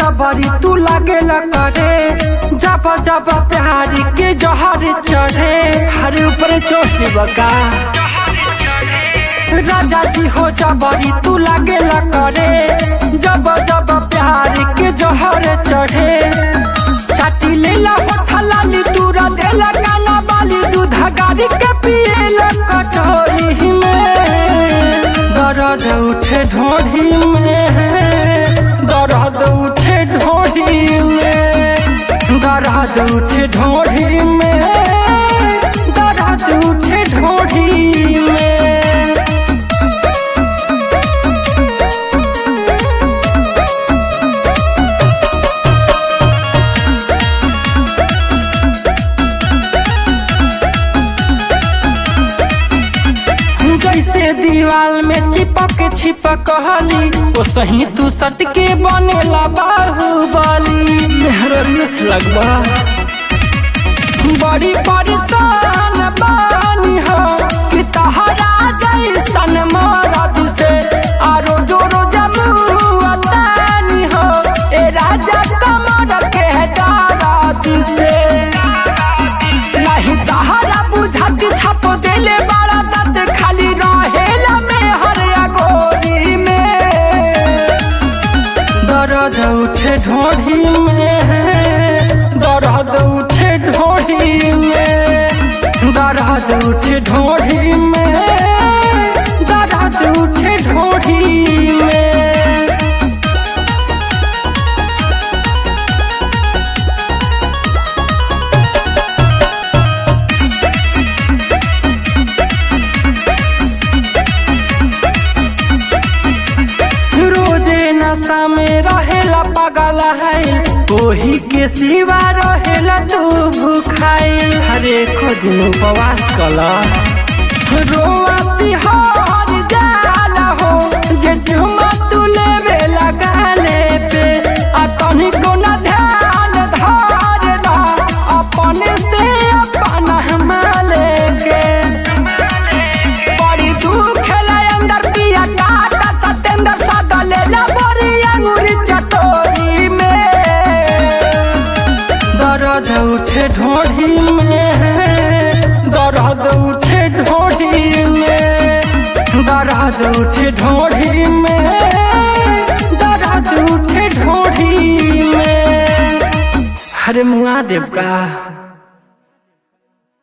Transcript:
जबरी तू लागेला करे, जब जब प्यार के जहर चढ़े। हर ऊपर चोट बका राजा जी हो जबरी तू लागेला करे, जब जब प्यार के जहर चढ़े। चाटी लेला होठा लाली दूरा देला काना बाली, दूध गाड़ी के पिएला कटोरी में। दर्द उठे ढोढ़ी में, दर्द उठे ढोढ़ी में, दर्द उठे ढोढ़ी में, दर्द उठे ढोढ़ी में। जैसे दीवाल में चिपक छिपक हली, ओ सही तू सट के बनेला बाहुबली। मेहरस लगवा बड़ी परेशान बानी हो कि तहरा जैसन मरद से आरो जोरो जमुआतानी हो। ए राजा कमर के दर्द से नहीं तहरा बुझत छप देले बड़ा दर्द खाली रहेला में हरिया गोरी में। दर्द उठे ढोढ़ी में, दर्द उठे ढोढ़ी में, दर्द उठे ढोढ़ी में, दर्द उठे ढोढ़ी में। नशा में रहेला पागल है, ओही के सिवा रहेला तू भूखाई। हरे को दिन उपवास कला रोआ सिहार जाला हो, जे चुमा तू लेवे लगाले पे। आ तनिको न ध्यान धारला अपने से अपन हमाले के। बड़ी दुख ला अंदर पिया काटा सतेंद्र सादा लेला चटोरी में। दर्द उठे ढोढ़ी में, दर्द उठे ढोढ़ी में, दर्द उठे ढोढ़ी में, दर्द उठे ढोढ़ी में। हरे मुआ देव का